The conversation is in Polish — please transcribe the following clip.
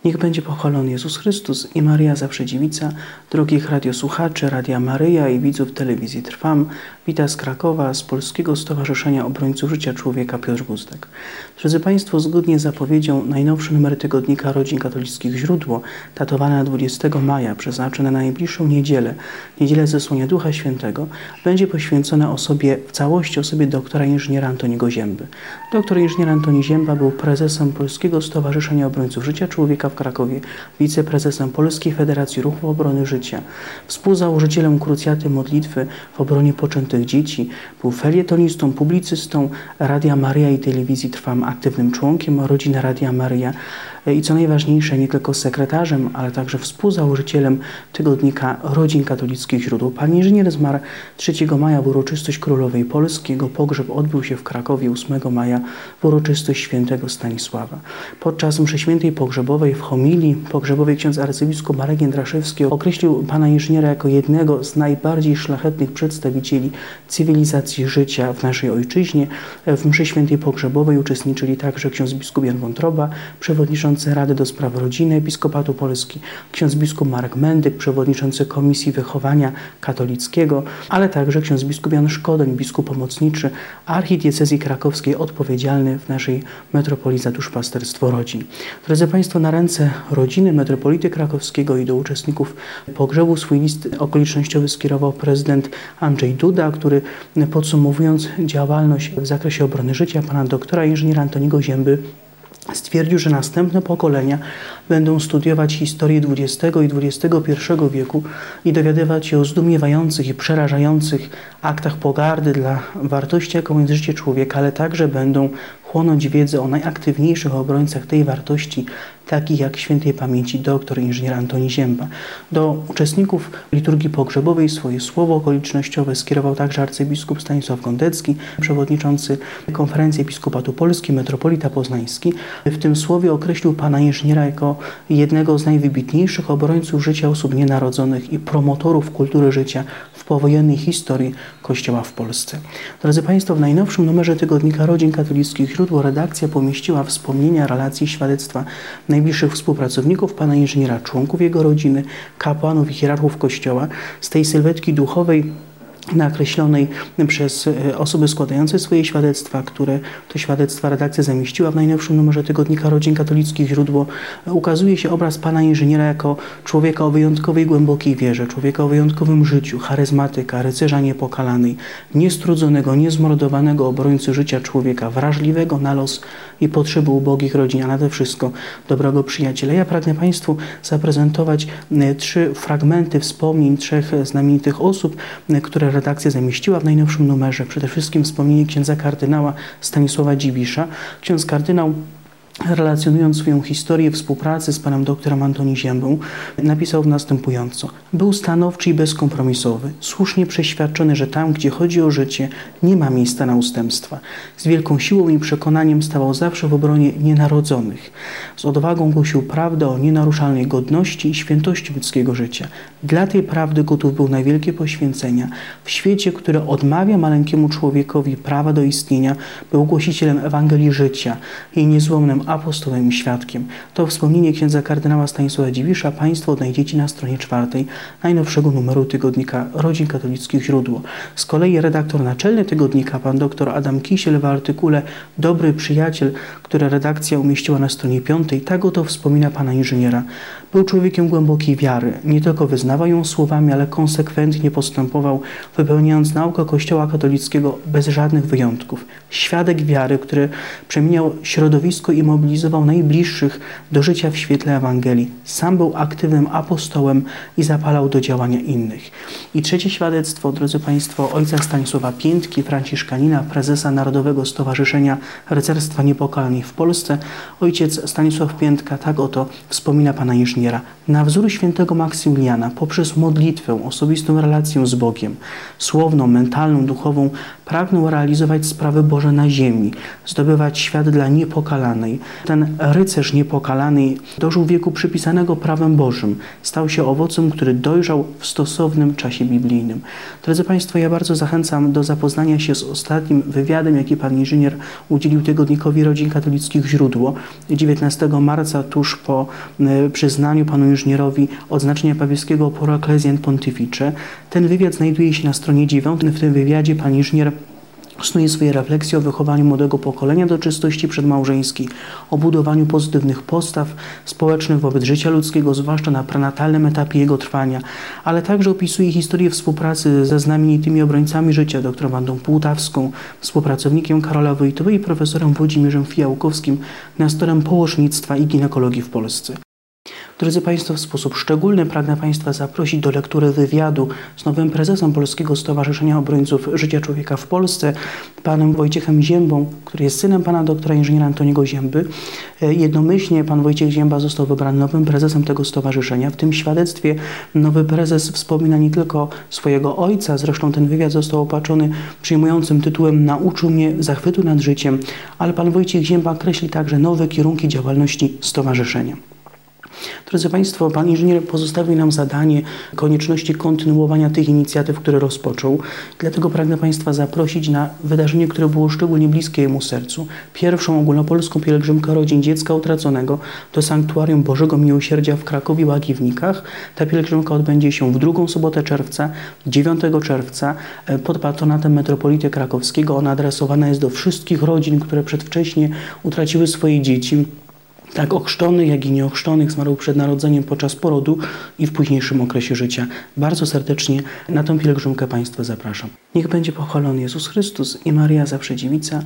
Niech będzie pochwalony Jezus Chrystus i Maria Zawsze Dziewica. Drogich radiosłuchaczy Radia Maryja i widzów telewizji Trwam, wita z Krakowa, z Polskiego Stowarzyszenia Obrońców Życia Człowieka Piotr Guzdek. Drodzy Państwo, zgodnie z zapowiedzią najnowszy numer tygodnika Rodzin Katolickich Źródło, datowane na 20 maja, przeznaczone na najbliższą niedzielę, niedzielę Zesłania Ducha Świętego, będzie poświęcona w całości osobie doktora inżyniera Antoniego Zięby. Doktor inżynier Antoni Zięba był prezesem Polskiego Stowarzyszenia Obrońców Życia Człowieka w Krakowie, wiceprezesem Polskiej Federacji Ruchu Obrony Życia, współzałożycielem Krucjaty Modlitwy w obronie poczętych dzieci, był felietonistą, publicystą Radia Maryja i Telewizji Trwam, aktywnym członkiem rodziny Radia Maryja i co najważniejsze, nie tylko sekretarzem, ale także współzałożycielem tygodnika Rodzin Katolickich Źródło. Pan inżynier zmarł 3 maja w uroczystość Królowej Polski. Jego pogrzeb odbył się w Krakowie 8 maja w uroczystość świętego Stanisława. Podczas mszy świętej pogrzebowej w homilii pogrzebowej ksiądz arcybiskup Marek Jędraszewski określił pana inżyniera jako jednego z najbardziej szlachetnych przedstawicieli cywilizacji życia w naszej ojczyźnie. W mszy świętej pogrzebowej uczestniczyli także ksiądz biskup Jan Wątroba, przewodniczący Rady do Spraw Rodziny Episkopatu Polski, ksiądz biskup Marek Mendyk, przewodniczący Komisji Wychowania Katolickiego, ale także ksiądz biskup Jan Szkodoń, biskup pomocniczy archidiecezji krakowskiej, odpowiedzialny w naszej metropolii za duszpasterstwo rodzin. Drodzy Państwo, na ręce rodziny metropolity krakowskiego i do uczestników pogrzebu swój list okolicznościowy skierował prezydent Andrzej Duda, który podsumowując działalność w zakresie obrony życia pana doktora inżyniera Antoniego Zięby, stwierdził, że następne pokolenia będą studiować historię XX i XXI wieku i dowiadywać się o zdumiewających i przerażających aktach pogardy dla wartości, jaką jest życie człowieka, ale także będą chłonąć wiedzę o najaktywniejszych obrońcach tej wartości, takich jak świętej pamięci doktor inżynier Antoni Zięba. Do uczestników liturgii pogrzebowej swoje słowo okolicznościowe skierował także arcybiskup Stanisław Gondecki, przewodniczący Konferencji Episkopatu Polski, metropolita poznański. W tym słowie określił pana inżyniera jako jednego z najwybitniejszych obrońców życia osób nienarodzonych i promotorów kultury życia w powojennej historii Kościoła w Polsce. Drodzy Państwo, w najnowszym numerze tygodnika Rodzin Katolickich Źródło redakcja pomieściła wspomnienia, relacji, świadectwa najbliższych współpracowników pana inżyniera, członków jego rodziny, kapłanów i hierarchów Kościoła. Z tej sylwetki duchowej nakreślonej przez osoby składające swoje świadectwa, które to świadectwa redakcja zamieściła w najnowszym numerze tygodnika Rodzin Katolickich Źródło, ukazuje się obraz pana inżyniera jako człowieka o wyjątkowej, głębokiej wierze, człowieka o wyjątkowym życiu, charyzmatyka, rycerza niepokalanej, niestrudzonego, niezmordowanego obrońcy życia człowieka, wrażliwego na los i potrzeby ubogich rodzin, a nade wszystko dobrego przyjaciela. Ja pragnę Państwu zaprezentować 3 fragmenty wspomnień 3 znamienitych osób, które redakcja zamieściła w najnowszym numerze. Przede wszystkim wspomnienie księdza kardynała Stanisława Dziwisza. Ksiądz kardynał, relacjonując swoją historię współpracy z panem doktorem Antonim Ziębą, napisał następująco. Był stanowczy i bezkompromisowy, słusznie przeświadczony, że tam, gdzie chodzi o życie, nie ma miejsca na ustępstwa. Z wielką siłą i przekonaniem stawał zawsze w obronie nienarodzonych. Z odwagą głosił prawdę o nienaruszalnej godności i świętości ludzkiego życia. Dla tej prawdy gotów był na wielkie poświęcenia. W świecie, który odmawia maleńkiemu człowiekowi prawa do istnienia, był głosicielem Ewangelii życia i niezłomnym apostołem i świadkiem. To wspomnienie księdza kardynała Stanisława Dziwisza Państwo odnajdziecie na stronie 4 najnowszego numeru tygodnika Rodzin Katolickich Źródło. Z kolei redaktor naczelny tygodnika, pan dr Adam Kisiel, w artykule Dobry przyjaciel, który redakcja umieściła na stronie 5, tak oto wspomina pana inżyniera. Był człowiekiem głębokiej wiary. Nie tylko wyznawał ją słowami, ale konsekwentnie postępował, wypełniając naukę Kościoła katolickiego bez żadnych wyjątków. Świadek wiary, który przemieniał środowisko i mobilizował najbliższych do życia w świetle Ewangelii. Sam był aktywnym apostołem i zapalał do działania innych. I trzecie świadectwo, drodzy Państwo, ojca Stanisława Piętki, franciszkanina, prezesa Narodowego Stowarzyszenia Rycerstwa Niepokalanej w Polsce. Ojciec Stanisław Piętka tak oto wspomina pana inżyniera. Na wzór świętego Maksymiliana, poprzez modlitwę, osobistą relację z Bogiem, słowną, mentalną, duchową, pragnął realizować sprawy Boże na ziemi, zdobywać świat dla niepokalanej, Ten rycerz niepokalany dożył wieku przypisanego prawem Bożym. Stał się owocem, który dojrzał w stosownym czasie biblijnym. Drodzy Państwo, ja bardzo zachęcam do zapoznania się z ostatnim wywiadem, jaki pan inżynier udzielił tygodnikowi Rodzin Katolickich Źródło 19 marca, tuż po przyznaniu panu inżynierowi odznaczenia papieskiego Pro Ecclesiam Pontifice. Ten wywiad znajduje się na stronie 9. W tym wywiadzie pan inżynier snuje swoje refleksje o wychowaniu młodego pokolenia do czystości przedmałżeńskiej, o budowaniu pozytywnych postaw społecznych wobec życia ludzkiego, zwłaszcza na prenatalnym etapie jego trwania, ale także opisuje historię współpracy ze znamienitymi obrońcami życia, doktorem Wandą Półtawską, współpracownikiem Karola Wojtyły i profesorem Włodzimierzem Fijałkowskim, nestorem położnictwa i ginekologii w Polsce. Drodzy Państwo, w sposób szczególny pragnę Państwa zaprosić do lektury wywiadu z nowym prezesem Polskiego Stowarzyszenia Obrońców Życia Człowieka w Polsce, panem Wojciechem Ziębą, który jest synem pana doktora inżyniera Antoniego Zięby. Jednomyślnie pan Wojciech Zięba został wybrany nowym prezesem tego stowarzyszenia. W tym świadectwie nowy prezes wspomina nie tylko swojego ojca, zresztą ten wywiad został opatrzony przyjmującym tytułem „Nauczył mnie zachwytu nad życiem”, ale pan Wojciech Zięba kreśli także nowe kierunki działalności stowarzyszenia. Drodzy Państwo, pan inżynier pozostawił nam zadanie konieczności kontynuowania tych inicjatyw, które rozpoczął. Dlatego pragnę Państwa zaprosić na wydarzenie, które było szczególnie bliskie jemu sercu. Pierwszą ogólnopolską pielgrzymkę rodzin dziecka utraconego do Sanktuarium Bożego Miłosierdzia w Krakowie Łagiewnikach. Ta pielgrzymka odbędzie się w drugą sobotę czerwca, 9 czerwca pod patronatem metropolity krakowskiego. Ona adresowana jest do wszystkich rodzin, które przedwcześnie utraciły swoje dzieci. Tak ochrzczonych, jak i nieochrzczonych zmarł przed narodzeniem, podczas porodu i w późniejszym okresie życia. Bardzo serdecznie na tę pielgrzymkę Państwa zapraszam. Niech będzie pochwalony Jezus Chrystus i Maria Zawsze Dziewica.